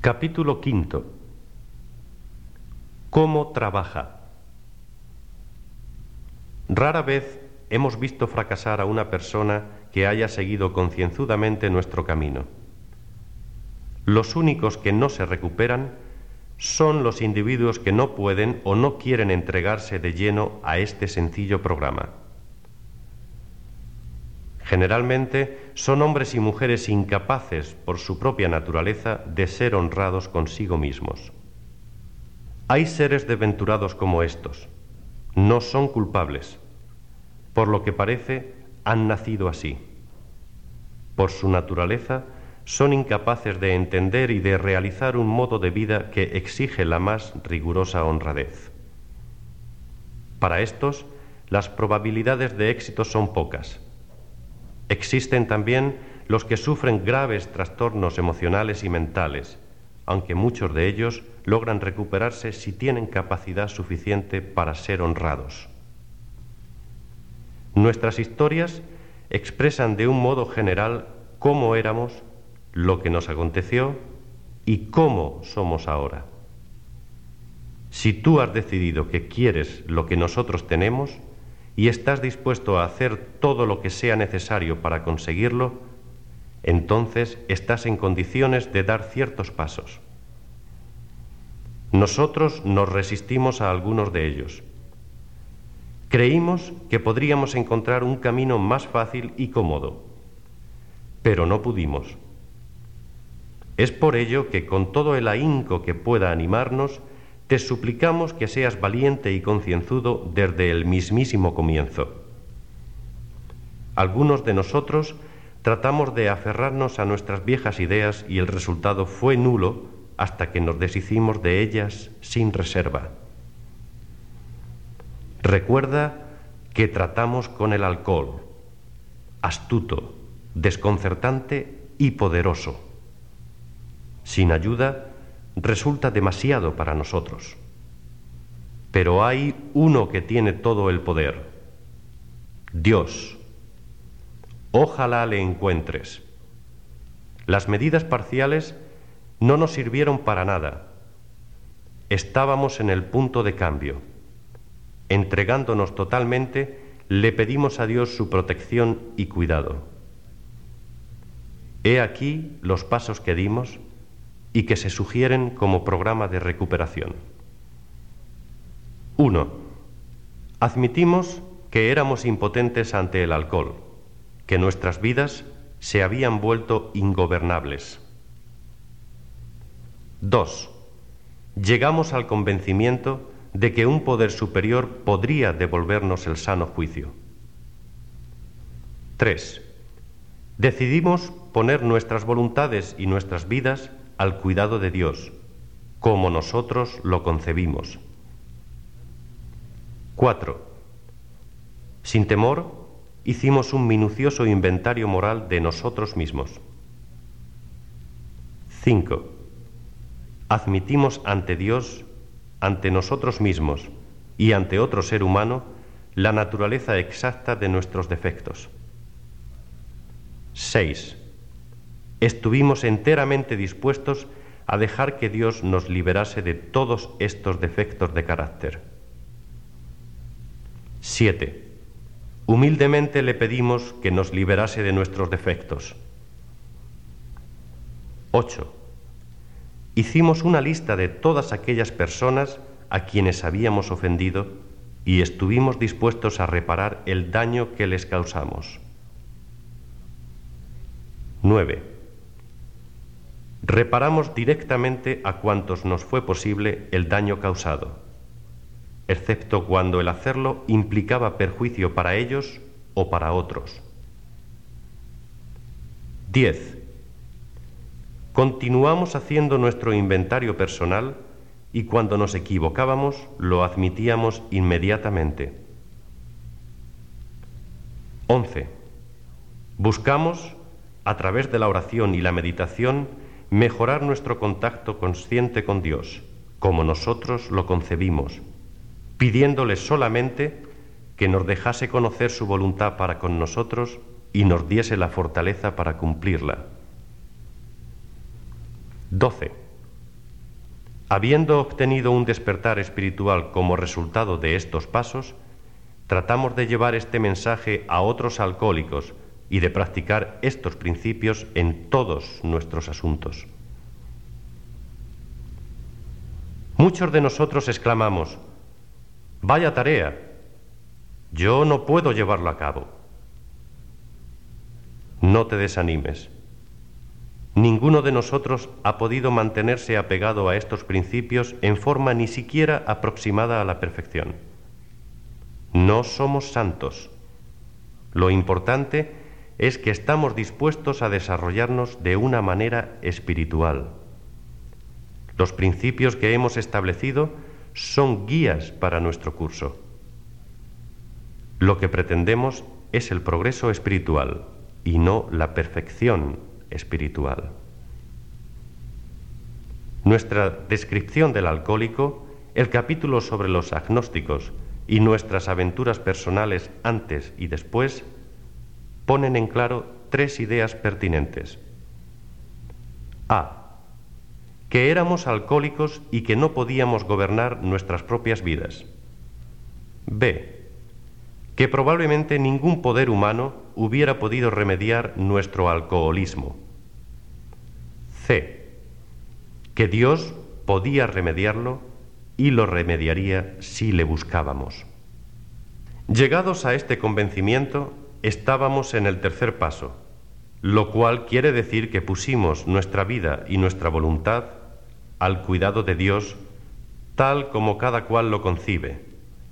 Capítulo quinto. ¿Cómo trabaja? Rara vez hemos visto fracasar a una persona que haya seguido concienzudamente nuestro camino. Los únicos que no se recuperan son los individuos que no pueden o no quieren entregarse de lleno a este sencillo programa. Generalmente son hombres y mujeres incapaces, por su propia naturaleza, de ser honrados consigo mismos. Hay seres desventurados como estos. No son culpables. Por lo que parece, han nacido así. Por su naturaleza, son incapaces de entender y de realizar un modo de vida que exige la más rigurosa honradez. Para estos, las probabilidades de éxito son pocas. Existen también los que sufren graves trastornos emocionales y mentales, aunque muchos de ellos logran recuperarse si tienen capacidad suficiente para ser honrados. Nuestras historias expresan de un modo general cómo éramos, lo que nos aconteció y cómo somos ahora. Si tú has decidido que quieres lo que nosotros tenemos y estás dispuesto a hacer todo lo que sea necesario para conseguirlo, entonces estás en condiciones de dar ciertos pasos. Nosotros nos resistimos a algunos de ellos. Creímos que podríamos encontrar un camino más fácil y cómodo, pero no pudimos. Es por ello que, con todo el ahínco que pueda animarnos, te suplicamos que seas valiente y concienzudo desde el mismísimo comienzo. Algunos de nosotros tratamos de aferrarnos a nuestras viejas ideas y el resultado fue nulo hasta que nos deshicimos de ellas sin reserva. Recuerda que tratamos con el alcohol, astuto, desconcertante y poderoso. Sin ayuda, resulta demasiado para nosotros. Pero hay uno que tiene todo el poder: Dios. Ojalá le encuentres. Las medidas parciales no nos sirvieron para nada. Estábamos en el punto de cambio. Entregándonos totalmente, le pedimos a Dios su protección y cuidado. He aquí los pasos que dimos y que se sugieren como programa de recuperación. 1. Admitimos que éramos impotentes ante el alcohol, que nuestras vidas se habían vuelto ingobernables. 2. Llegamos al convencimiento de que un poder superior podría devolvernos el sano juicio. 3. Decidimos poner nuestras voluntades y nuestras vidas al cuidado de Dios, como nosotros lo concebimos. 4. Sin temor, hicimos un minucioso inventario moral de nosotros mismos. 5. Admitimos ante Dios, ante nosotros mismos y ante otro ser humano la naturaleza exacta de nuestros defectos. 6. Estuvimos enteramente dispuestos a dejar que Dios nos liberase de todos estos defectos de carácter. 7. Humildemente le pedimos que nos liberase de nuestros defectos. 8. Hicimos una lista de todas aquellas personas a quienes habíamos ofendido y estuvimos dispuestos a reparar el daño que les causamos. 9. Reparamos directamente a cuantos nos fue posible el daño causado, excepto cuando el hacerlo implicaba perjuicio para ellos o para otros. 10. Continuamos haciendo nuestro inventario personal y cuando nos equivocábamos lo admitíamos inmediatamente. 11. Buscamos, a través de la oración y la meditación, mejorar nuestro contacto consciente con Dios, como nosotros lo concebimos, pidiéndole solamente que nos dejase conocer su voluntad para con nosotros y nos diese la fortaleza para cumplirla. 12. Habiendo obtenido un despertar espiritual como resultado de estos pasos, tratamos de llevar este mensaje a otros alcohólicos y de practicar estos principios en todos nuestros asuntos. Muchos de nosotros exclamamos: «Vaya tarea, yo no puedo llevarlo a cabo». No te desanimes. Ninguno de nosotros ha podido mantenerse apegado a estos principios en forma ni siquiera aproximada a la perfección. No somos santos. Lo importante es que estamos dispuestos a desarrollarnos de una manera espiritual. Los principios que hemos establecido son guías para nuestro curso. Lo que pretendemos es el progreso espiritual y no la perfección espiritual. Nuestra descripción del alcohólico, el capítulo sobre los agnósticos y nuestras aventuras personales antes y después ponen en claro tres ideas pertinentes. A. Que éramos alcohólicos y que no podíamos gobernar nuestras propias vidas. B. Que probablemente ningún poder humano hubiera podido remediar nuestro alcoholismo. C. Que Dios podía remediarlo y lo remediaría si le buscábamos. Llegados a este convencimiento, estábamos en el tercer paso, lo cual quiere decir que pusimos nuestra vida y nuestra voluntad al cuidado de Dios, tal como cada cual lo concibe.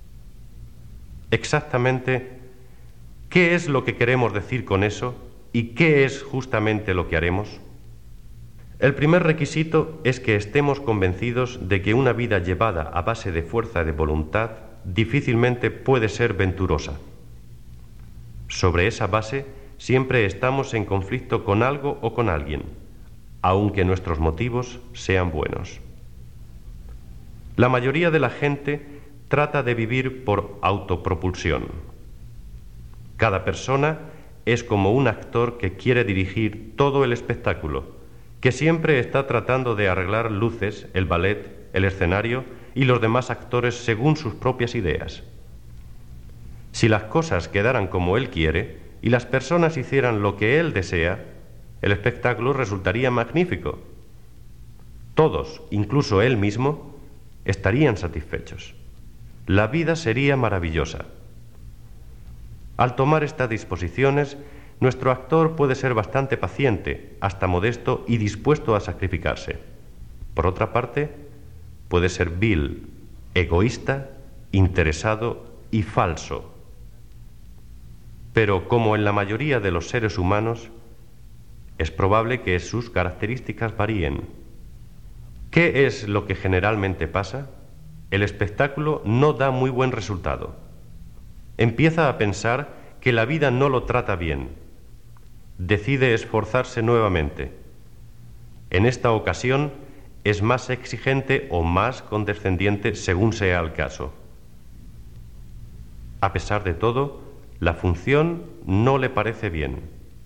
Exactamente, ¿qué es lo que queremos decir con eso y qué es justamente lo que haremos? El primer requisito es que estemos convencidos de que una vida llevada a base de fuerza de voluntad difícilmente puede ser venturosa. Sobre esa base siempre estamos en conflicto con algo o con alguien, aunque nuestros motivos sean buenos. La mayoría de la gente trata de vivir por autopropulsión. Cada persona es como un actor que quiere dirigir todo el espectáculo, que siempre está tratando de arreglar luces, el ballet, el escenario y los demás actores según sus propias ideas. Si las cosas quedaran como él quiere y las personas hicieran lo que él desea, el espectáculo resultaría magnífico. Todos, incluso él mismo, estarían satisfechos. La vida sería maravillosa. Al tomar estas disposiciones, nuestro actor puede ser bastante paciente, hasta modesto y dispuesto a sacrificarse. Por otra parte, puede ser vil, egoísta, interesado y falso. Pero como en la mayoría de los seres humanos, es probable que sus características varíen. ¿Qué es lo que generalmente pasa? El espectáculo no da muy buen resultado. Empieza a pensar que la vida no lo trata bien. Decide esforzarse nuevamente. En esta ocasión es más exigente o más condescendiente según sea el caso. A pesar de todo, la función no le parece bien.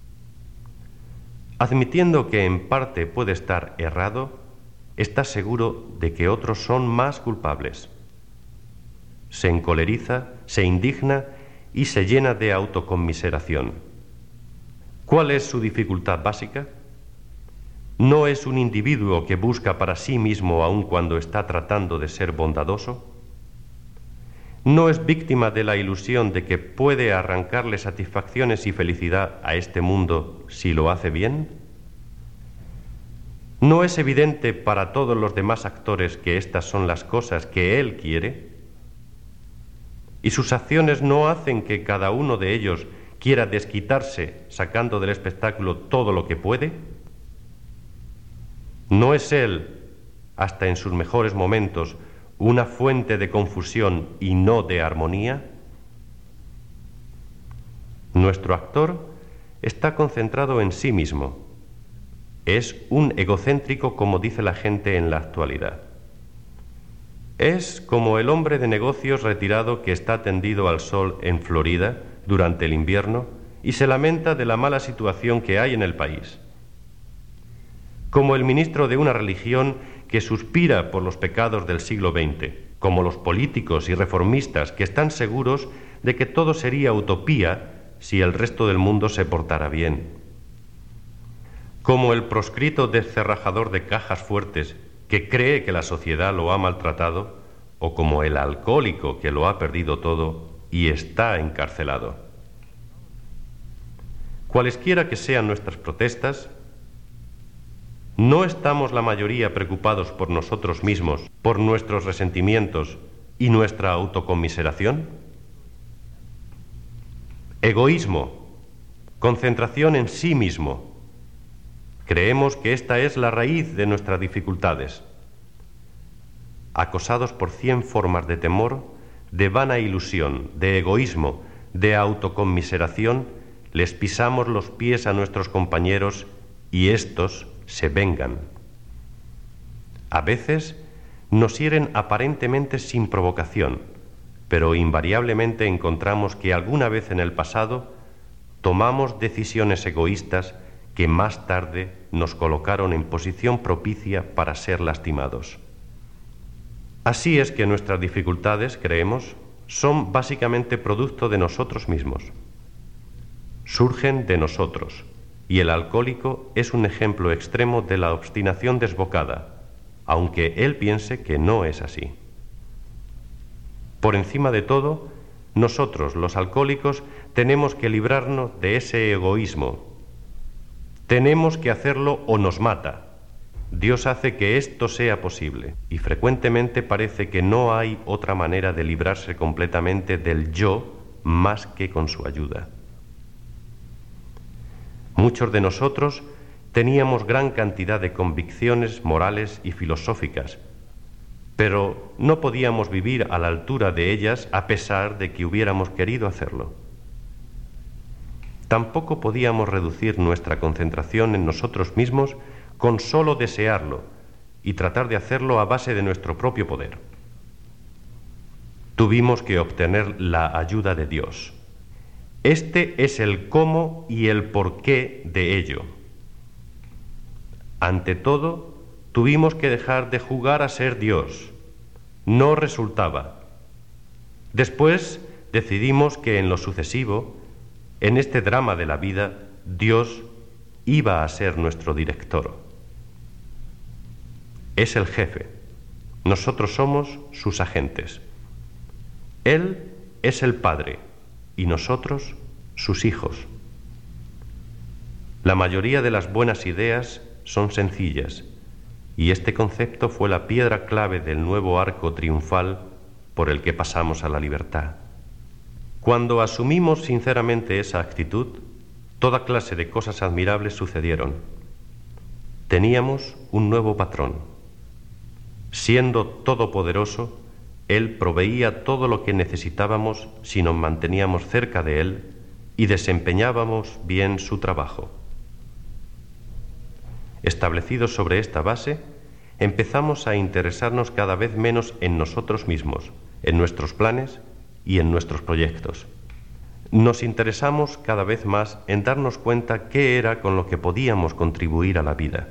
Admitiendo que en parte puede estar errado, está seguro de que otros son más culpables. Se encoleriza, se indigna y se llena de autoconmiseración. ¿Cuál es su dificultad básica? ¿No es un individuo que busca para sí mismo aun cuando está tratando de ser bondadoso? ¿No es víctima de la ilusión de que puede arrancarle satisfacciones y felicidad a este mundo si lo hace bien? ¿No es evidente para todos los demás actores que estas son las cosas que él quiere? ¿Y sus acciones no hacen que cada uno de ellos quiera desquitarse sacando del espectáculo todo lo que puede? ¿No es él, hasta en sus mejores momentos, una fuente de confusión y no de armonía? Nuestro actor está concentrado en sí mismo. Es un egocéntrico, como dice la gente en la actualidad. Es como el hombre de negocios retirado que está tendido al sol en Florida durante el invierno y se lamenta de la mala situación que hay en el país. Como el ministro de una religión que suspira por los pecados del siglo XX, como los políticos y reformistas que están seguros de que todo sería utopía si el resto del mundo se portara bien. Como el proscrito descerrajador de cajas fuertes que cree que la sociedad lo ha maltratado, o como el alcohólico que lo ha perdido todo y está encarcelado. Cualesquiera que sean nuestras protestas, ¿no estamos la mayoría preocupados por nosotros mismos, por nuestros resentimientos y nuestra autoconmiseración? Egoísmo, concentración en sí mismo. Creemos que esta es la raíz de nuestras dificultades. Acosados por 100 formas de temor, de vana ilusión, de egoísmo, de autoconmiseración, les pisamos los pies a nuestros compañeros y éstos se vengan. A veces nos hieren aparentemente sin provocación, pero invariablemente encontramos que alguna vez en el pasado tomamos decisiones egoístas que más tarde nos colocaron en posición propicia para ser lastimados. Así es que nuestras dificultades, creemos, son básicamente producto de nosotros mismos. Surgen de nosotros, y el alcohólico es un ejemplo extremo de la obstinación desbocada, aunque él piense que no es así. Por encima de todo, nosotros, los alcohólicos, tenemos que librarnos de ese egoísmo. Tenemos que hacerlo o nos mata. Dios hace que esto sea posible, y frecuentemente parece que no hay otra manera de librarse completamente del yo más que con su ayuda. Muchos de nosotros teníamos gran cantidad de convicciones morales y filosóficas, pero no podíamos vivir a la altura de ellas a pesar de que hubiéramos querido hacerlo. Tampoco podíamos reducir nuestra concentración en nosotros mismos con solo desearlo y tratar de hacerlo a base de nuestro propio poder. Tuvimos que obtener la ayuda de Dios. Este es el cómo y el porqué de ello. Ante todo, tuvimos que dejar de jugar a ser Dios. No resultaba. Después decidimos que en lo sucesivo, en este drama de la vida, Dios iba a ser nuestro director. Es el jefe. Nosotros somos sus agentes. Él es el Padre y nosotros sus hijos. La mayoría de las buenas ideas son sencillas y este concepto fue la piedra clave del nuevo arco triunfal por el que pasamos a la libertad. Cuando asumimos sinceramente esa actitud, toda clase de cosas admirables sucedieron. Teníamos un nuevo patrón. Siendo todopoderoso, Él proveía todo lo que necesitábamos si nos manteníamos cerca de Él y desempeñábamos bien su trabajo. Establecidos sobre esta base, empezamos a interesarnos cada vez menos en nosotros mismos, en nuestros planes y en nuestros proyectos. Nos interesamos cada vez más en darnos cuenta qué era con lo que podíamos contribuir a la vida.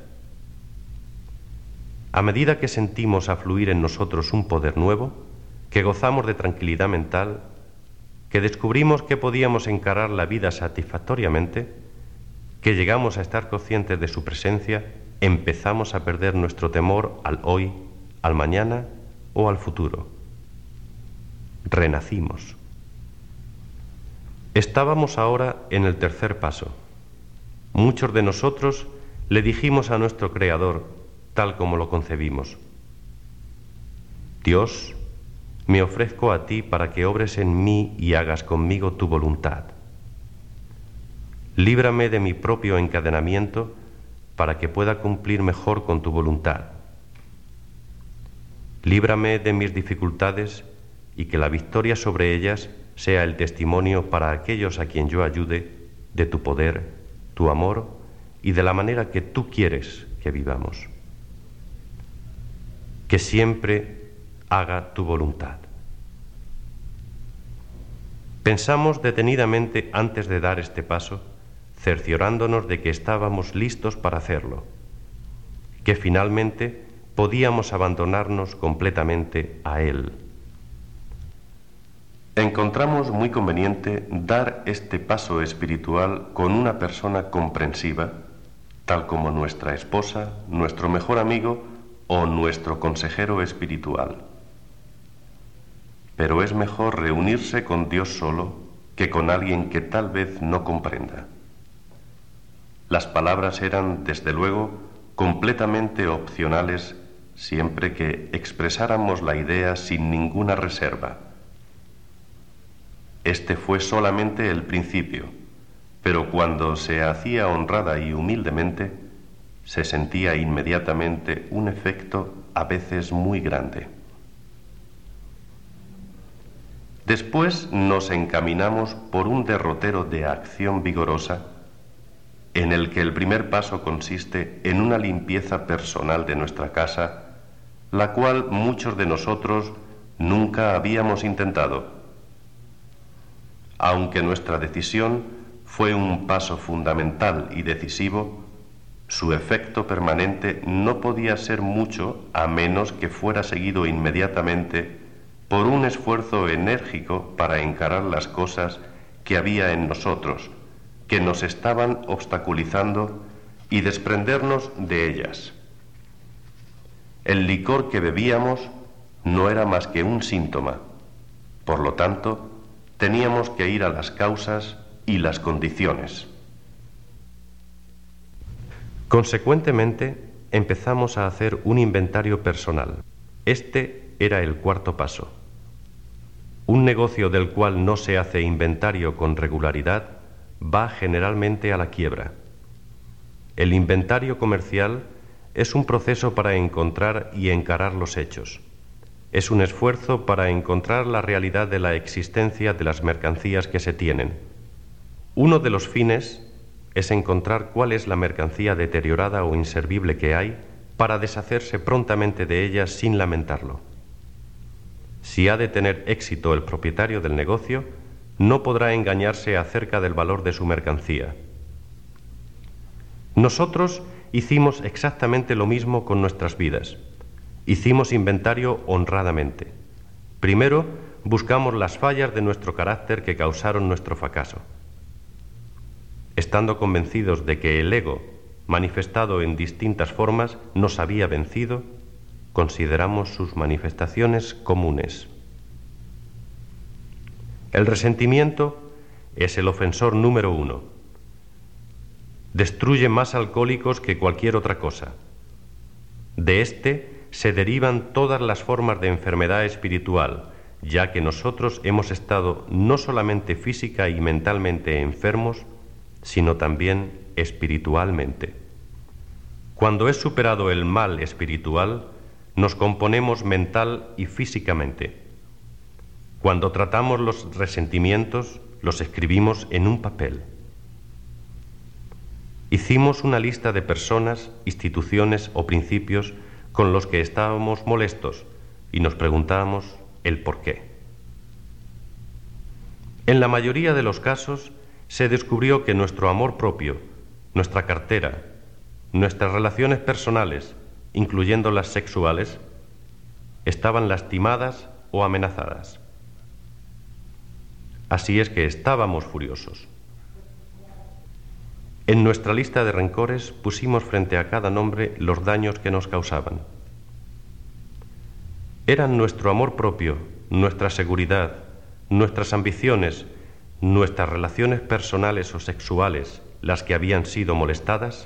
A medida que sentimos afluir en nosotros un poder nuevo, que gozamos de tranquilidad mental, que descubrimos que podíamos encarar la vida satisfactoriamente, que llegamos a estar conscientes de su presencia, empezamos a perder nuestro temor al hoy, al mañana o al futuro. Renacimos. Estábamos ahora en el tercer paso. Muchos de nosotros le dijimos a nuestro Creador, tal como lo concebimos: Dios, me ofrezco a ti para que obres en mí y hagas conmigo tu voluntad. Líbrame de mi propio encadenamiento para que pueda cumplir mejor con tu voluntad. Líbrame de mis dificultades y que la victoria sobre ellas sea el testimonio para aquellos a quien yo ayude de tu poder, tu amor y de la manera que tú quieres que vivamos. Que siempre haga tu voluntad. Pensamos detenidamente antes de dar este paso, cerciorándonos de que estábamos listos para hacerlo, que finalmente podíamos abandonarnos completamente a Él. Encontramos muy conveniente dar este paso espiritual con una persona comprensiva, tal como nuestra esposa, nuestro mejor amigo o nuestro consejero espiritual. Pero es mejor reunirse con Dios solo que con alguien que tal vez no comprenda. Las palabras eran, desde luego, completamente opcionales siempre que expresáramos la idea sin ninguna reserva. Este fue solamente el principio, pero cuando se hacía honrada y humildemente, se sentía inmediatamente un efecto a veces muy grande. Después nos encaminamos por un derrotero de acción vigorosa, en el que el primer paso consiste en una limpieza personal de nuestra casa, la cual muchos de nosotros nunca habíamos intentado. Aunque nuestra decisión fue un paso fundamental y decisivo, su efecto permanente no podía ser mucho a menos que fuera seguido inmediatamente por un esfuerzo enérgico para encarar las cosas que había en nosotros, que nos estaban obstaculizando, y desprendernos de ellas. El licor que bebíamos no era más que un síntoma. Por lo tanto, teníamos que ir a las causas y las condiciones. Consecuentemente, empezamos a hacer un inventario personal. Este era el cuarto paso. Un negocio del cual no se hace inventario con regularidad va generalmente a la quiebra. El inventario comercial es un proceso para encontrar y encarar los hechos. Es un esfuerzo para encontrar la realidad de la existencia de las mercancías que se tienen. Uno de los fines es encontrar cuál es la mercancía deteriorada o inservible que hay para deshacerse prontamente de ella sin lamentarlo. Si ha de tener éxito el propietario del negocio, no podrá engañarse acerca del valor de su mercancía. Nosotros hicimos exactamente lo mismo con nuestras vidas. Hicimos inventario honradamente. Primero, buscamos las fallas de nuestro carácter que causaron nuestro fracaso. Estando convencidos de que el ego, manifestado en distintas formas, nos había vencido, consideramos sus manifestaciones comunes. El resentimiento es el ofensor número 1. Destruye más alcohólicos que cualquier otra cosa. De este se derivan todas las formas de enfermedad espiritual, ya que nosotros hemos estado no solamente física y mentalmente enfermos, sino también espiritualmente. Cuando es superado el mal espiritual, nos componemos mental y físicamente. Cuando tratamos los resentimientos, los escribimos en un papel. Hicimos una lista de personas, instituciones o principios con los que estábamos molestos y nos preguntábamos el por qué. En la mayoría de los casos se descubrió que nuestro amor propio, nuestra cartera, nuestras relaciones personales, incluyendo las sexuales, estaban lastimadas o amenazadas. Así es que estábamos furiosos. En nuestra lista de rencores pusimos frente a cada nombre los daños que nos causaban. Eran nuestro amor propio, nuestra seguridad, nuestras ambiciones, nuestras relaciones personales o sexuales las que habían sido molestadas.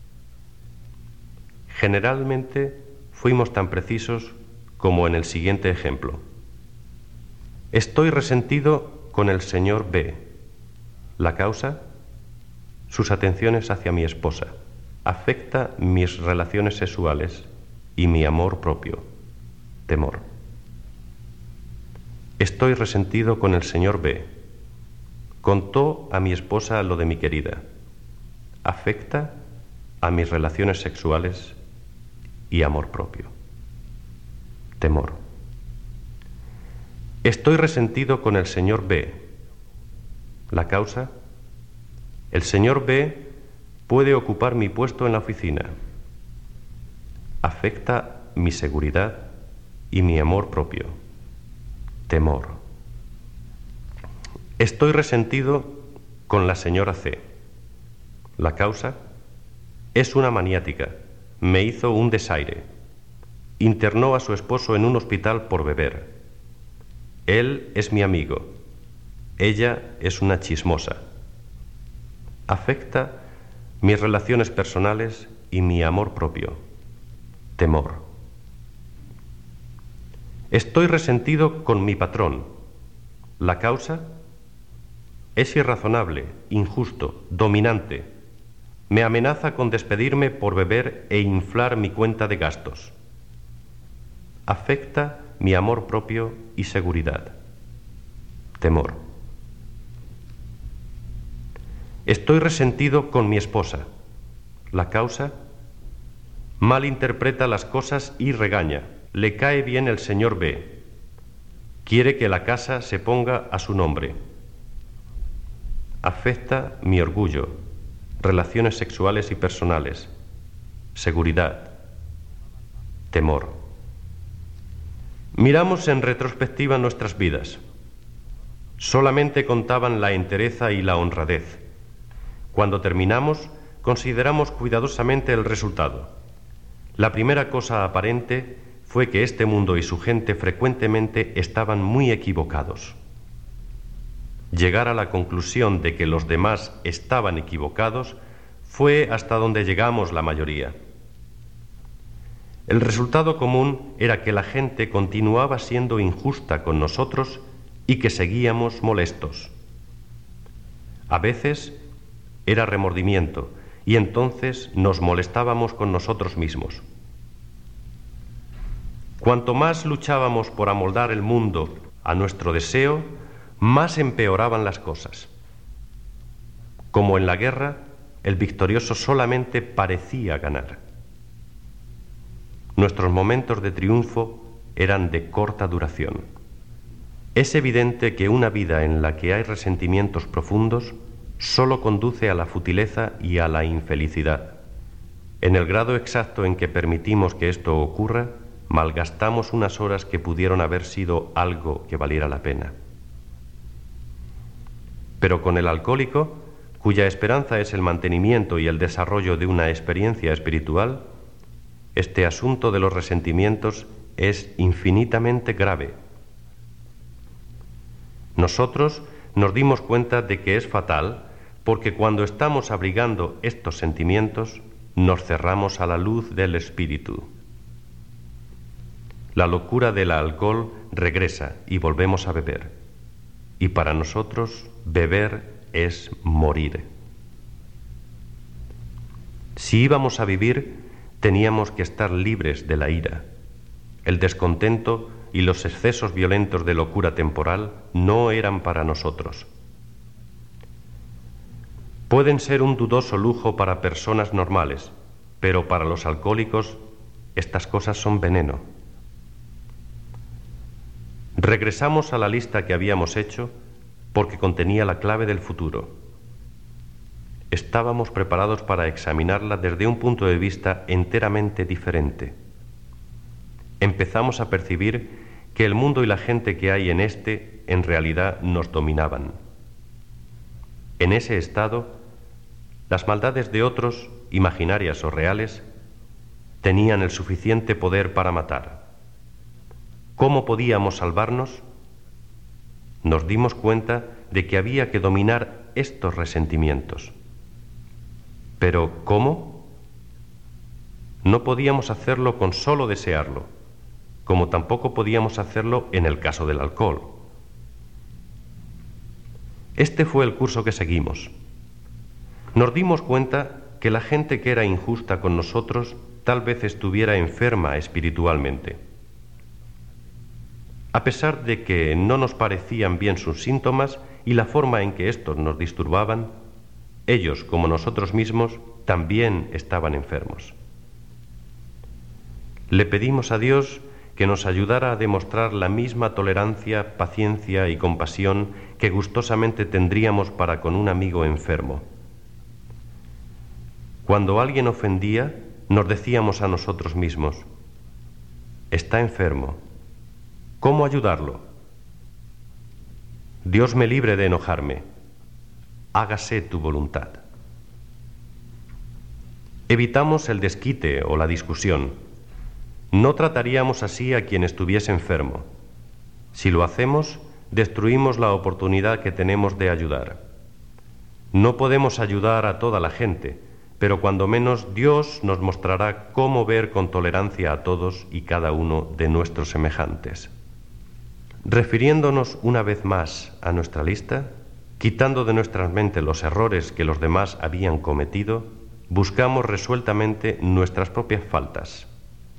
Generalmente fuimos tan precisos como en el siguiente ejemplo. Estoy resentido con el señor B. La causa: sus atenciones hacia mi esposa. Afecta mis relaciones sexuales y mi amor propio. Temor. Estoy resentido con el señor B. Contó a mi esposa lo de mi querida. Afecta a mis relaciones sexuales y amor propio. Temor. Estoy resentido con el señor B. La causa: el señor B puede ocupar mi puesto en la oficina. Afecta mi seguridad y mi amor propio. Temor. Estoy resentido con la señora C. La causa es una maniática. Me hizo un desaire. Internó a su esposo en un hospital por beber. Él es mi amigo. Ella es una chismosa. Afecta mis relaciones personales y mi amor propio. Temor. Estoy resentido con mi patrón. La causa es irrazonable, injusto, dominante. Me amenaza con despedirme por beber e inflar mi cuenta de gastos. Afecta mi amor propio y seguridad. Temor. Estoy resentido con mi esposa. La causa malinterpreta las cosas y regaña. Le cae bien el señor B. Quiere que la casa se ponga a su nombre. Afecta mi orgullo, relaciones sexuales y personales, seguridad, temor. Miramos en retrospectiva nuestras vidas. Solamente contaban la entereza y la honradez. Cuando terminamos, consideramos cuidadosamente el resultado. La primera cosa aparente fue que este mundo y su gente frecuentemente estaban muy equivocados. Llegar a la conclusión de que los demás estaban equivocados fue hasta donde llegamos la mayoría. El resultado común era que la gente continuaba siendo injusta con nosotros y que seguíamos molestos. A veces era remordimiento y entonces nos molestábamos con nosotros mismos. Cuanto más luchábamos por amoldar el mundo a nuestro deseo, más empeoraban las cosas. Como en la guerra, el victorioso solamente parecía ganar. Nuestros momentos de triunfo eran de corta duración. Es evidente que una vida en la que hay resentimientos profundos solo conduce a la futileza y a la infelicidad. En el grado exacto en que permitimos que esto ocurra, malgastamos unas horas que pudieron haber sido algo que valiera la pena. Pero con el alcohólico, cuya esperanza es el mantenimiento y el desarrollo de una experiencia espiritual, este asunto de los resentimientos es infinitamente grave. Nosotros nos dimos cuenta de que es fatal porque cuando estamos abrigando estos sentimientos, nos cerramos a la luz del espíritu. La locura del alcohol regresa y volvemos a beber. Y para nosotros, beber es morir. Si íbamos a vivir, teníamos que estar libres de la ira. El descontento y los excesos violentos de locura temporal no eran para nosotros. Pueden ser un dudoso lujo para personas normales, pero para los alcohólicos estas cosas son veneno. Regresamos a la lista que habíamos hecho porque contenía la clave del futuro. Estábamos preparados para examinarla desde un punto de vista enteramente diferente. Empezamos a percibir que el mundo y la gente que hay en este en realidad nos dominaban. En ese estado, las maldades de otros, imaginarias o reales, tenían el suficiente poder para matar. ¿Cómo podíamos salvarnos? Nos dimos cuenta de que había que dominar estos resentimientos. ¿Pero cómo? No podíamos hacerlo con solo desearlo, como tampoco podíamos hacerlo en el caso del alcohol. Este fue el curso que seguimos. Nos dimos cuenta que la gente que era injusta con nosotros tal vez estuviera enferma espiritualmente. A pesar de que no nos parecían bien sus síntomas y la forma en que éstos nos disturbaban, ellos, como nosotros mismos, también estaban enfermos. Le pedimos a Dios que nos ayudara a demostrar la misma tolerancia, paciencia y compasión que gustosamente tendríamos para con un amigo enfermo. Cuando alguien ofendía, nos decíamos a nosotros mismos: está enfermo, ¿cómo ayudarlo? Dios me libre de enojarme, hágase tu voluntad. Evitamos el desquite o la discusión. No trataríamos así a quien estuviese enfermo. Si lo hacemos, destruimos la oportunidad que tenemos de ayudar. No podemos ayudar a toda la gente, pero cuando menos Dios nos mostrará cómo ver con tolerancia a todos y cada uno de nuestros semejantes. Refiriéndonos una vez más a nuestra lista, quitando de nuestra mente los errores que los demás habían cometido, buscamos resueltamente nuestras propias faltas.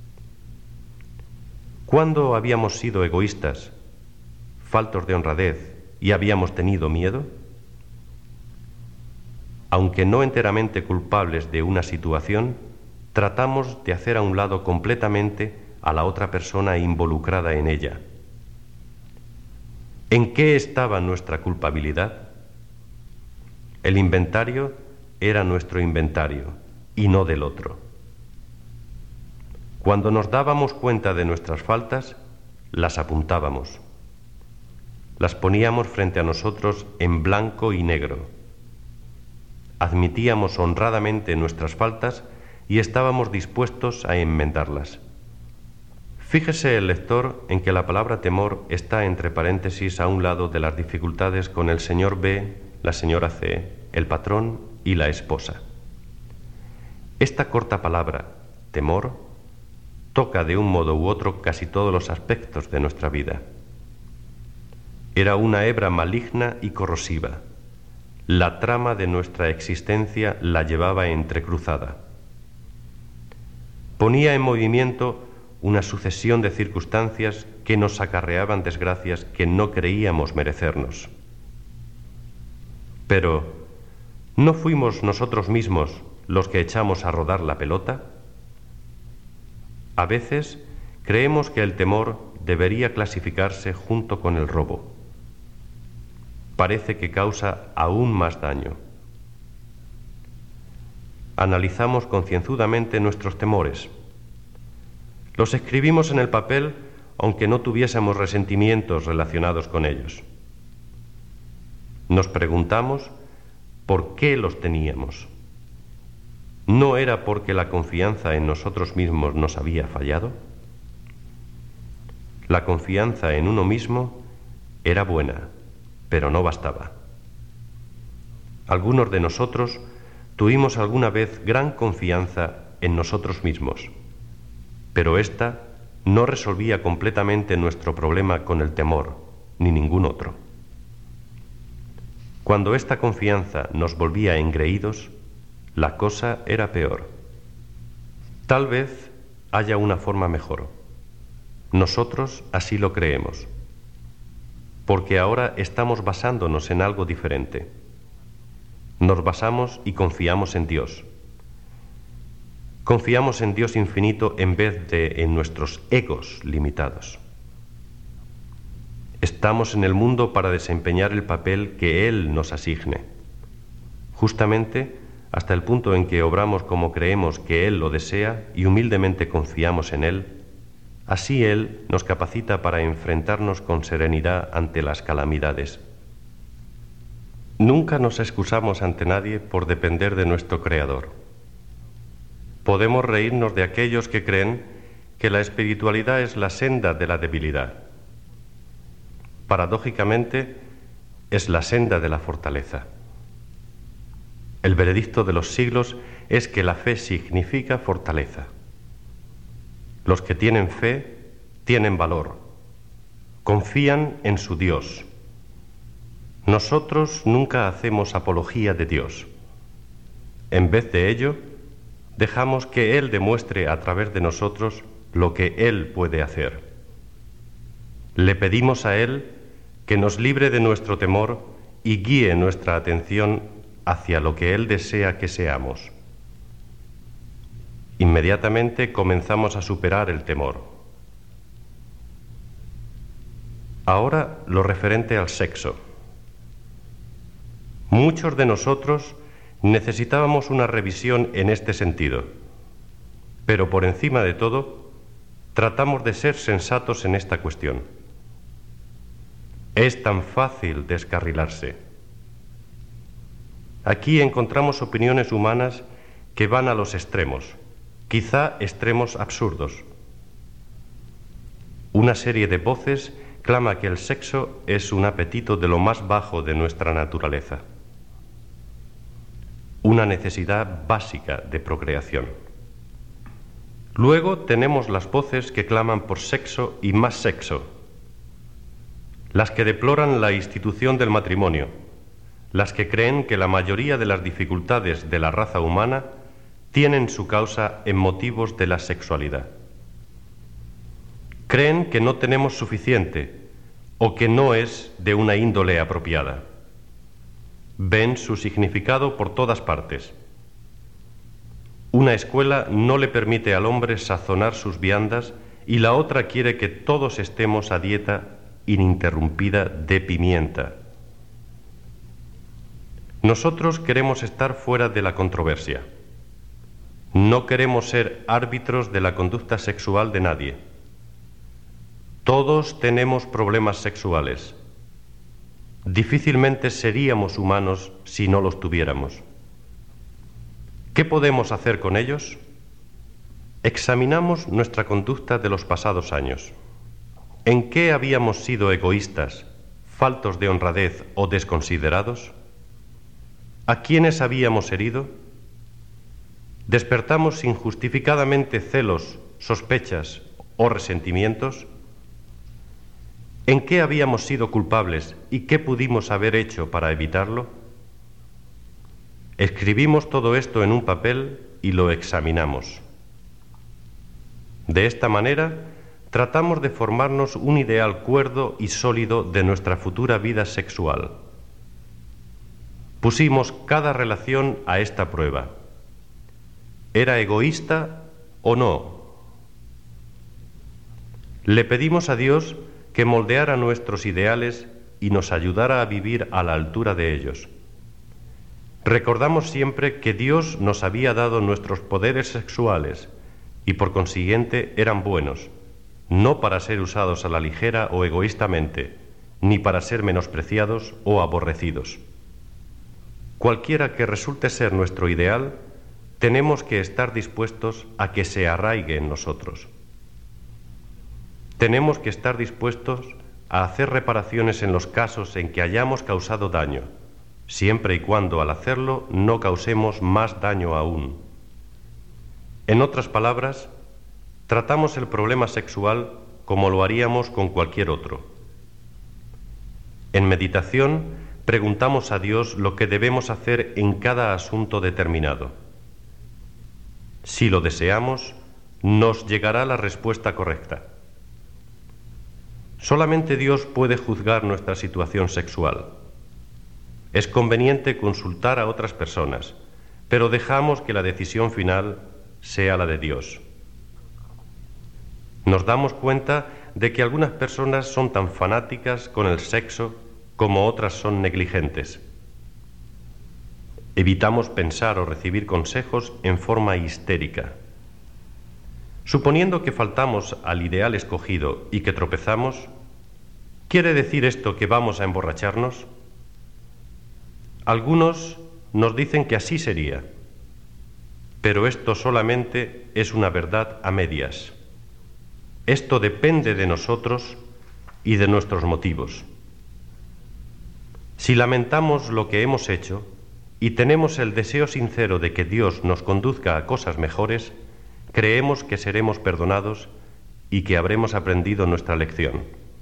¿Cuándo habíamos sido egoístas, faltos de honradez y habíamos tenido miedo? Aunque no enteramente culpables de una situación, tratamos de hacer a un lado completamente a la otra persona involucrada en ella. ¿En qué estaba nuestra culpabilidad? El inventario era nuestro inventario y no del otro. Cuando nos dábamos cuenta de nuestras faltas, las apuntábamos. Las poníamos frente a nosotros en blanco y negro. Admitíamos honradamente nuestras faltas y estábamos dispuestos a enmendarlas. Fíjese el lector en que la palabra temor está entre paréntesis a un lado de las dificultades con el señor B, la señora C, el patrón y la esposa. Esta corta palabra, temor, toca de un modo u otro casi todos los aspectos de nuestra vida. Era una hebra maligna y corrosiva. La trama de nuestra existencia la llevaba entrecruzada. Ponía en movimiento una sucesión de circunstancias que nos acarreaban desgracias que no creíamos merecernos. Pero, ¿no fuimos nosotros mismos los que echamos a rodar la pelota? A veces creemos que el temor debería clasificarse junto con el robo. Parece que causa aún más daño. Analizamos concienzudamente nuestros temores. Los escribimos en el papel aunque no tuviésemos resentimientos relacionados con ellos. Nos preguntamos por qué los teníamos. ¿No era porque la confianza en nosotros mismos nos había fallado? La confianza en uno mismo era buena, pero no bastaba. Algunos de nosotros tuvimos alguna vez gran confianza en nosotros mismos, pero ésta no resolvía completamente nuestro problema con el temor, ni ningún otro. Cuando esta confianza nos volvía engreídos, la cosa era peor. Tal vez haya una forma mejor. Nosotros así lo creemos, porque ahora estamos basándonos en algo diferente. Nos basamos y confiamos en Dios. Confiamos en Dios infinito en vez de en nuestros egos limitados. Estamos en el mundo para desempeñar el papel que Él nos asigne. Justamente hasta el punto en que obramos como creemos que Él lo desea y humildemente confiamos en Él, así Él nos capacita para enfrentarnos con serenidad ante las calamidades. Nunca nos excusamos ante nadie por depender de nuestro Creador. Podemos reírnos de aquellos que creen que la espiritualidad es la senda de la debilidad. Paradójicamente, es la senda de la fortaleza. El veredicto de los siglos es que la fe significa fortaleza. Los que tienen fe tienen valor, confían en su Dios. Nosotros nunca hacemos apología de Dios. En vez de ello, dejamos que Él demuestre a través de nosotros lo que Él puede hacer. Le pedimos a Él que nos libre de nuestro temor y guíe nuestra atención hacia lo que Él desea que seamos. Inmediatamente comenzamos a superar el temor. Ahora lo referente al sexo. Muchos de nosotros necesitábamos una revisión en este sentido. Pero por encima de todo, tratamos de ser sensatos en esta cuestión. Es tan fácil descarrilarse. Aquí encontramos opiniones humanas que van a los extremos, quizá extremos absurdos. Una serie de voces clama que el sexo es un apetito de lo más bajo de nuestra naturaleza, una necesidad básica de procreación. Luego tenemos las voces que claman por sexo y más sexo, las que deploran la institución del matrimonio, las que creen que la mayoría de las dificultades de la raza humana tienen su causa en motivos de la sexualidad. Creen que no tenemos suficiente o que no es de una índole apropiada. Ven su significado por todas partes. Una escuela no le permite al hombre sazonar sus viandas y la otra quiere que todos estemos a dieta ininterrumpida de pimienta. Nosotros queremos estar fuera de la controversia. No queremos ser árbitros de la conducta sexual de nadie. Todos tenemos problemas sexuales. Difícilmente seríamos humanos si no los tuviéramos. ¿Qué podemos hacer con ellos? Examinamos nuestra conducta de los pasados años. ¿En qué habíamos sido egoístas, faltos de honradez o desconsiderados? ¿A quiénes habíamos herido? ¿Despertamos injustificadamente celos, sospechas o resentimientos? ¿En qué habíamos sido culpables y qué pudimos haber hecho para evitarlo? Escribimos todo esto en un papel y lo examinamos. De esta manera, tratamos de formarnos un ideal cuerdo y sólido de nuestra futura vida sexual. Pusimos cada relación a esta prueba. ¿Era egoísta o no? Le pedimos a Dios que moldeara nuestros ideales y nos ayudara a vivir a la altura de ellos. Recordamos siempre que Dios nos había dado nuestros poderes sexuales y por consiguiente eran buenos, no para ser usados a la ligera o egoístamente, ni para ser menospreciados o aborrecidos. Cualquiera que resulte ser nuestro ideal, tenemos que estar dispuestos a que se arraigue en nosotros. Tenemos que estar dispuestos a hacer reparaciones en los casos en que hayamos causado daño, siempre y cuando al hacerlo no causemos más daño aún. En otras palabras, tratamos el problema sexual como lo haríamos con cualquier otro. En meditación, preguntamos a Dios lo que debemos hacer en cada asunto determinado. Si lo deseamos, nos llegará la respuesta correcta. Solamente Dios puede juzgar nuestra situación sexual. Es conveniente consultar a otras personas, pero dejamos que la decisión final sea la de Dios. Nos damos cuenta de que algunas personas son tan fanáticas con el sexo como otras son negligentes. Evitamos pensar o recibir consejos en forma histérica. Suponiendo que faltamos al ideal escogido y que tropezamos, ¿quiere decir esto que vamos a emborracharnos? Algunos nos dicen que así sería, pero esto solamente es una verdad a medias. Esto depende de nosotros y de nuestros motivos. Si lamentamos lo que hemos hecho y tenemos el deseo sincero de que Dios nos conduzca a cosas mejores, creemos que seremos perdonados y que habremos aprendido nuestra lección.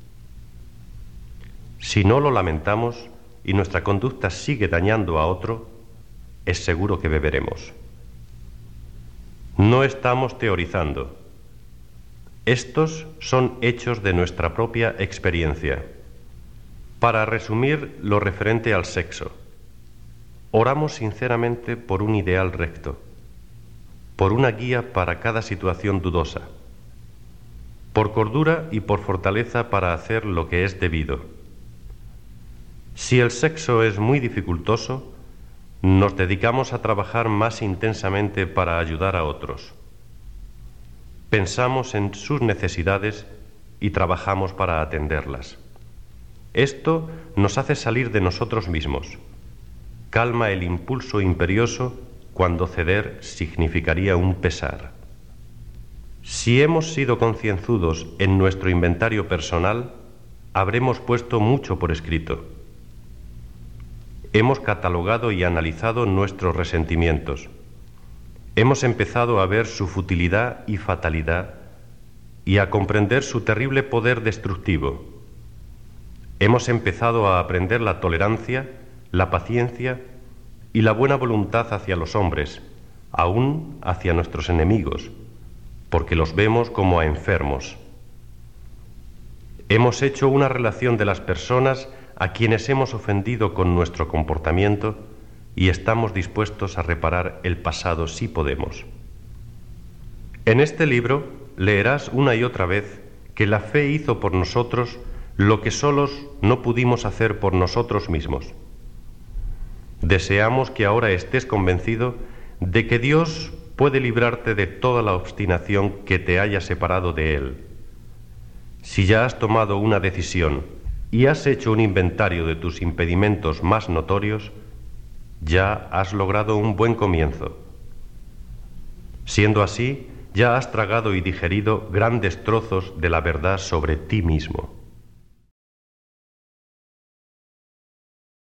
Si no lo lamentamos y nuestra conducta sigue dañando a otro, es seguro que beberemos. No estamos teorizando. Estos son hechos de nuestra propia experiencia. Para resumir lo referente al sexo, oramos sinceramente por un ideal recto, por una guía para cada situación dudosa, por cordura y por fortaleza para hacer lo que es debido. Si el sexo es muy dificultoso, nos dedicamos a trabajar más intensamente para ayudar a otros. Pensamos en sus necesidades y trabajamos para atenderlas. Esto nos hace salir de nosotros mismos. Calma el impulso imperioso cuando ceder significaría un pesar. Si hemos sido concienzudos en nuestro inventario personal, habremos puesto mucho por escrito. Hemos catalogado y analizado nuestros resentimientos. Hemos empezado a ver su futilidad y fatalidad y a comprender su terrible poder destructivo. Hemos empezado a aprender la tolerancia, la paciencia y la buena voluntad hacia los hombres, aún hacia nuestros enemigos, porque los vemos como a enfermos. Hemos hecho una relación de las personas a quienes hemos ofendido con nuestro comportamiento y estamos dispuestos a reparar el pasado si podemos. En este libro leerás una y otra vez que la fe hizo por nosotros lo que solos no pudimos hacer por nosotros mismos. Deseamos que ahora estés convencido de que Dios puede librarte de toda la obstinación que te haya separado de Él. Si ya has tomado una decisión y has hecho un inventario de tus impedimentos más notorios, ya has logrado un buen comienzo. Siendo así, ya has tragado y digerido grandes trozos de la verdad sobre ti mismo.